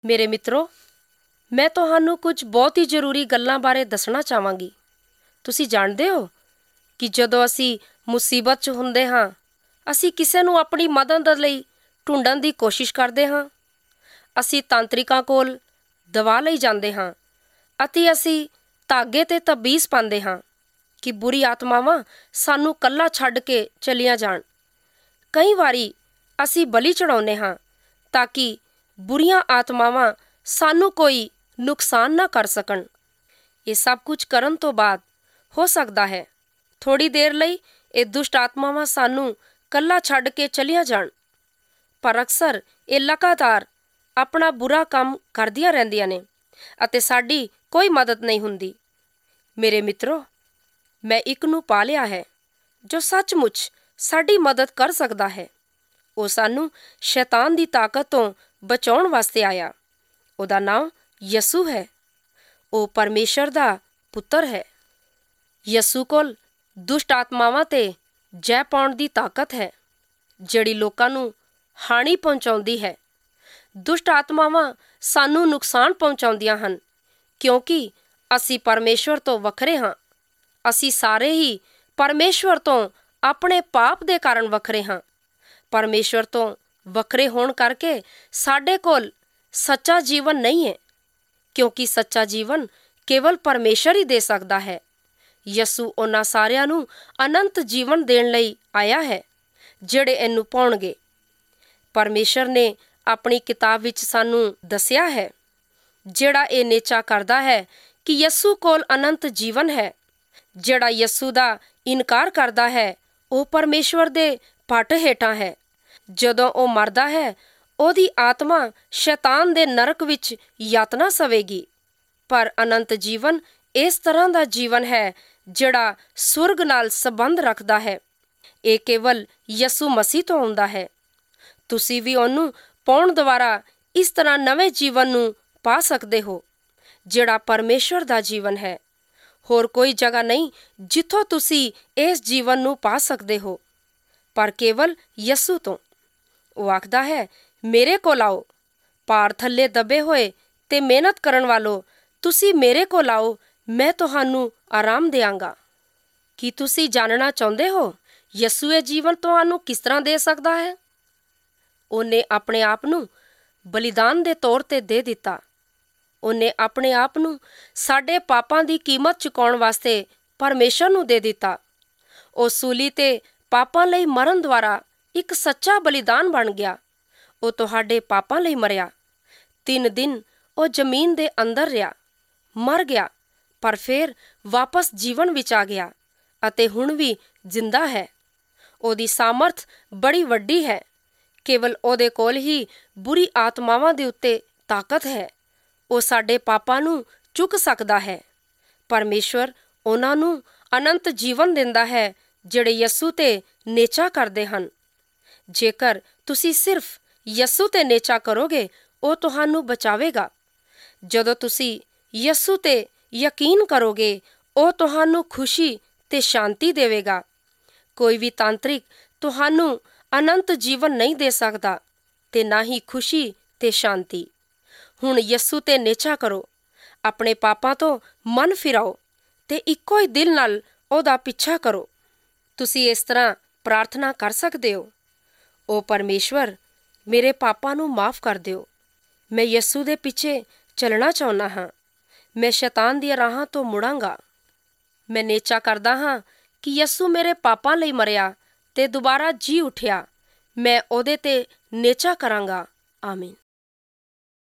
ਮੇਰੇ ਮਿੱਤਰੋ, ਮੈਂ ਤੁਹਾਨੂੰ ਕੁਝ ਬਹੁਤ ਹੀ ਜ਼ਰੂਰੀ ਗੱਲਾਂ ਬਾਰੇ ਦੱਸਣਾ ਚਾਹਾਂਗੀ। ਤੁਸੀਂ ਜਾਣਦੇ ਹੋ ਕਿ ਜਦੋਂ ਅਸੀਂ ਮੁਸੀਬਤ 'ਚ ਹੁੰਦੇ ਹਾਂ, ਅਸੀਂ ਕਿਸੇ ਨੂੰ ਆਪਣੀ ਮਦਦ ਲਈ ਢੂੰਡਣ ਦੀ ਕੋਸ਼ਿਸ਼ ਕਰਦੇ ਹਾਂ। ਅਸੀਂ ਤਾਂਤਰਿਕਾਂ ਕੋਲ ਦਵਾ ਲਈ ਜਾਂਦੇ ਹਾਂ ਅਤੇ ਅਸੀਂ ਧਾਗੇ ਤੇ ਤਬੀਜ਼ ਪਾਉਂਦੇ ਹਾਂ ਕਿ ਬੁਰੀ ਆਤਮਾਵਾਂ ਸਾਨੂੰ ਇਕੱਲਾ ਛੱਡ ਕੇ ਚਲੀਆਂ ਜਾਣ। ਕਈ ਵਾਰੀ ਅਸੀਂ ਬਲੀ ਚੜਾਉਂਦੇ ਹਾਂ ਤਾਂ ਕਿ ਬੁਰੀਆਂ ਆਤਮਾਵਾਂ ਸਾਨੂੰ ਕੋਈ ਨੁਕਸਾਨ ਨਾ ਕਰ ਸਕਣ। ਇਹ ਸਭ ਕੁਝ ਕਰਨ ਤੋਂ ਬਾਅਦ ਹੋ ਸਕਦਾ ਹੈ ਥੋੜ੍ਹੀ ਦੇਰ ਲਈ ਇਹ ਦੁਸ਼ਟ ਆਤਮਾਵਾਂ ਸਾਨੂੰ ਇਕੱਲਾ ਛੱਡ ਕੇ ਚਲੀਆਂ ਜਾਣ, ਪਰ ਅਕਸਰ ਇਹ ਲਗਾਤਾਰ ਆਪਣਾ ਬੁਰਾ ਕੰਮ ਕਰਦੀਆਂ ਰਹਿੰਦੀਆਂ ਨੇ ਅਤੇ ਸਾਡੀ ਕੋਈ ਮਦਦ ਨਹੀਂ ਹੁੰਦੀ। ਮੇਰੇ ਮਿੱਤਰੋ, ਮੈਂ ਇੱਕ ਨੂੰ ਪਾ ਲਿਆ ਹੈ ਜੋ ਸੱਚਮੁੱਚ ਸਾਡੀ ਮਦਦ ਕਰ ਸਕਦਾ ਹੈ। ਉਹ ਸਾਨੂੰ ਸ਼ੈਤਾਨ ਦੀ ਤਾਕਤ ਤੋਂ ਬਚਾਉਣ ਵਾਸਤੇ ਆਇਆ। ਉਹਦਾ ਨਾਮ ਯਸੂ ਹੈ। ਉਹ ਪਰਮੇਸ਼ਰ ਦਾ ਪੁੱਤਰ ਹੈ। ਯਸੂ ਕੋਲ ਦੁਸ਼ਟ ਆਤਮਾਵਾਂ ਤੇ ਜੈ ਪਾਉਣ ਦੀ ਤਾਕਤ ਹੈ, ਜਿਹੜੀ ਲੋਕਾਂ ਨੂੰ ਹਾਨੀ ਪਹੁੰਚਾਉਂਦੀ ਹੈ। ਦੁਸ਼ਟ ਆਤਮਾਵਾਂ ਸਾਨੂੰ ਨੁਕਸਾਨ ਪਹੁੰਚਾਉਂਦੀਆਂ ਹਨ ਕਿਉਂਕਿ ਅਸੀਂ ਪਰਮੇਸ਼ਵਰ ਤੋਂ ਵੱਖਰੇ ਹਾਂ। ਅਸੀਂ ਸਾਰੇ ਹੀ ਪਰਮੇਸ਼ਵਰ ਤੋਂ ਆਪਣੇ ਪਾਪ ਦੇ ਕਾਰਨ ਵੱਖਰੇ ਹਾਂ। ਪਰਮੇਸ਼ਵਰ ਤੋਂ ਵੱਖਰੇ ਹੋਣ ਕਰਕੇ ਸਾਡੇ ਕੋਲ ਸੱਚਾ ਜੀਵਨ ਨਹੀਂ ਹੈ, ਕਿਉਂਕਿ ਸੱਚਾ ਜੀਵਨ ਕੇਵਲ ਪਰਮੇਸ਼ਰ ਹੀ ਦੇ ਸਕਦਾ ਹੈ। ਯਸੂ ਉਹਨਾਂ ਸਾਰਿਆਂ ਨੂੰ ਅਨੰਤ ਜੀਵਨ ਦੇਣ ਲਈ ਆਇਆ ਹੈ ਜਿਹੜੇ ਇਹਨੂੰ ਪਾਉਣਗੇ। ਪਰਮੇਸ਼ਰ ਨੇ ਆਪਣੀ ਕਿਤਾਬ ਵਿੱਚ ਸਾਨੂੰ ਦੱਸਿਆ ਹੈ, ਜਿਹੜਾ ਇਹ ਨਿਸ਼ਚਾ ਕਰਦਾ ਹੈ ਕਿ ਯਸੂ ਕੋਲ ਅਨੰਤ ਜੀਵਨ ਹੈ। ਜਿਹੜਾ ਯਸੂ ਦਾ ਇਨਕਾਰ ਕਰਦਾ ਹੈ ਉਹ ਪਰਮੇਸ਼ਵਰ ਦੇ ਪੱਟ ਹੇਠਾਂ ਹੈ। ਜਦੋਂ ਉਹ ਮਰਦਾ ਹੈ, ਉਹਦੀ ਆਤਮਾ ਸ਼ੈਤਾਨ ਦੇ ਨਰਕ ਵਿੱਚ ਯਾਤਨਾ ਸਵੇਗੀ। ਪਰ ਅਨੰਤ ਜੀਵਨ ਇਸ ਤਰ੍ਹਾਂ ਦਾ ਜੀਵਨ ਹੈ ਜਿਹੜਾ ਸੁਰਗ ਨਾਲ ਸੰਬੰਧ ਰੱਖਦਾ ਹੈ। ਇਹ ਕੇਵਲ ਯਸੂ ਮਸੀਹ ਤੋਂ ਆਉਂਦਾ ਹੈ। ਤੁਸੀਂ ਵੀ ਉਹਨੂੰ ਪਾਉਣ ਦੁਆਰਾ ਇਸ ਤਰ੍ਹਾਂ ਨਵੇਂ ਜੀਵਨ ਨੂੰ ਪਾ ਸਕਦੇ ਹੋ, ਜਿਹੜਾ ਪਰਮੇਸ਼ਵਰ ਦਾ ਜੀਵਨ ਹੈ। ਹੋਰ ਕੋਈ ਜਗ੍ਹਾ ਨਹੀਂ ਜਿੱਥੋਂ ਤੁਸੀਂ ਇਸ ਜੀਵਨ ਨੂੰ ਪਾ ਸਕਦੇ ਹੋ, ਪਰ ਕੇਵਲ ਯਸੂ ਤੋਂ। ਉਹ ਆਖਦਾ ਹੈ, ਮੇਰੇ ਕੋਲ ਆਓ, ਭਾਰ ਥੱਲੇ ਦੱਬੇ ਹੋਏ ਤੇ ਮਿਹਨਤ ਕਰਨ ਵਾਲੋ, ਤੁਸੀਂ ਮੇਰੇ ਕੋਲ ਆਓ, ਮੈਂ ਤੁਹਾਨੂੰ ਆਰਾਮ ਦਿਆਂਗਾ। ਕੀ ਤੁਸੀਂ ਜਾਣਨਾ ਚਾਹੁੰਦੇ ਹੋ ਯਸੂ ਇਹ ਜੀਵਨ ਤੁਹਾਨੂੰ ਕਿਸ ਤਰ੍ਹਾਂ ਦੇ ਸਕਦਾ ਹੈ? ਉਹਨੇ ਆਪਣੇ ਆਪ ਨੂੰ ਬਲੀਦਾਨ ਦੇ ਤੌਰ ਤੇ ਦੇ ਦਿੱਤਾ। ਉਹਨੇ ਆਪਣੇ ਆਪ ਨੂੰ ਸਾਡੇ ਪਾਪਾਂ ਦੀ ਕੀਮਤ ਚੁਕਾਉਣ ਵਾਸਤੇ ਪਰਮੇਸ਼ਰ ਨੂੰ ਦੇ ਦਿੱਤਾ। ਉਹ ਸੂਲੀ ਤੇ ਪਾਪਾਂ ਲਈ ਮਰਨ ਦੁਆਰਾ ਇੱਕ ਸੱਚਾ ਬਲੀਦਾਨ ਬਣ ਗਿਆ। ਉਹ ਤੁਹਾਡੇ ਪਾਪਾਂ ਲਈ ਮਰਿਆ। 3 ਦਿਨ ਉਹ ਜ਼ਮੀਨ ਦੇ ਅੰਦਰ ਰਿਹਾ, ਮਰ ਗਿਆ, ਪਰ ਫਿਰ ਵਾਪਸ ਜੀਵਨ ਵਿੱਚ ਆ ਗਿਆ ਅਤੇ ਹੁਣ ਵੀ ਜ਼ਿੰਦਾ ਹੈ। ਉਹਦੀ ਸਾਮਰਥ ਬੜੀ ਵੱਡੀ ਹੈ। ਕੇਵਲ ਉਹਦੇ ਕੋਲ ਹੀ ਬੁਰੀ ਆਤਮਾਵਾਂ ਦੇ ਉੱਤੇ ਤਾਕਤ ਹੈ। ਉਹ ਸਾਡੇ ਪਾਪਾਂ ਨੂੰ ਚੁੱਕ ਸਕਦਾ ਹੈ। ਪਰਮੇਸ਼ਵਰ ਉਹਨਾਂ ਨੂੰ ਅਨੰਤ ਜੀਵਨ ਦਿੰਦਾ ਹੈ ਜਿਹੜੇ ਯਸੂ ਤੇ ਨਿਸ਼ਚਾ ਕਰਦੇ ਹਨ। ਜੇਕਰ ਤੁਸੀਂ ਸਿਰਫ ਯਸੂ ਤੇ ਨਿਸ਼ਚਾ ਕਰੋਗੇ, ਉਹ ਤੁਹਾਨੂੰ ਬਚਾਵੇਗਾ। ਜਦੋਂ ਤੁਸੀਂ ਯਸੂ ਤੇ ਯਕੀਨ ਕਰੋਗੇ, ਉਹ ਤੁਹਾਨੂੰ ਖੁਸ਼ੀ ਤੇ ਸ਼ਾਂਤੀ ਦੇਵੇਗਾ। ਕੋਈ ਵੀ ਤਾਂਤਰਿਕ ਤੁਹਾਨੂੰ ਅਨੰਤ ਜੀਵਨ ਨਹੀਂ ਦੇ ਸਕਦਾ ਤੇ ਨਾ ਹੀ ਖੁਸ਼ੀ ਤੇ ਸ਼ਾਂਤੀ। ਹੁਣ ਯਸੂ ਤੇ ਨਿਸ਼ਚਾ ਕਰੋ, ਆਪਣੇ ਪਾਪਾਂ ਤੋਂ ਮਨ ਫਿਰਾਓ ਤੇ ਇੱਕੋ ਹੀ ਦਿਲ ਨਾਲ ਉਹਦਾ ਪਿੱਛਾ ਕਰੋ। ਤੁਸੀਂ ਇਸ ਤਰ੍ਹਾਂ ਪ੍ਰਾਰਥਨਾ ਕਰ ਸਕਦੇ ਹੋ, ਓ ਪਰਮੇਸ਼ਵਰ, ਮੇਰੇ ਪਾਪਾਂ ਨੂੰ ਮਾਫ਼ ਕਰ ਦਿਓ। ਮੈਂ ਯਸੂ ਦੇ ਪਿੱਛੇ ਚੱਲਣਾ ਚਾਹੁੰਦਾ ਹਾਂ। ਮੈਂ ਸ਼ੈਤਾਨ ਦੀਆਂ ਰਾਹਾਂ ਤੋਂ ਮੁੜਾਂਗਾ। ਮੈਂ ਨਿਸ਼ਚਾ ਕਰਦਾ ਹਾਂ ਕਿ ਯਸੂ ਮੇਰੇ ਪਾਪਾਂ ਲਈ ਮਰਿਆ ਤੇ ਦੁਬਾਰਾ ਜੀ ਉੱਠਿਆ। ਮੈਂ ਉਹਦੇ ਤੇ ਨਿਸ਼ਚਾ ਕਰਾਂਗਾ। ਆਮੀਨ।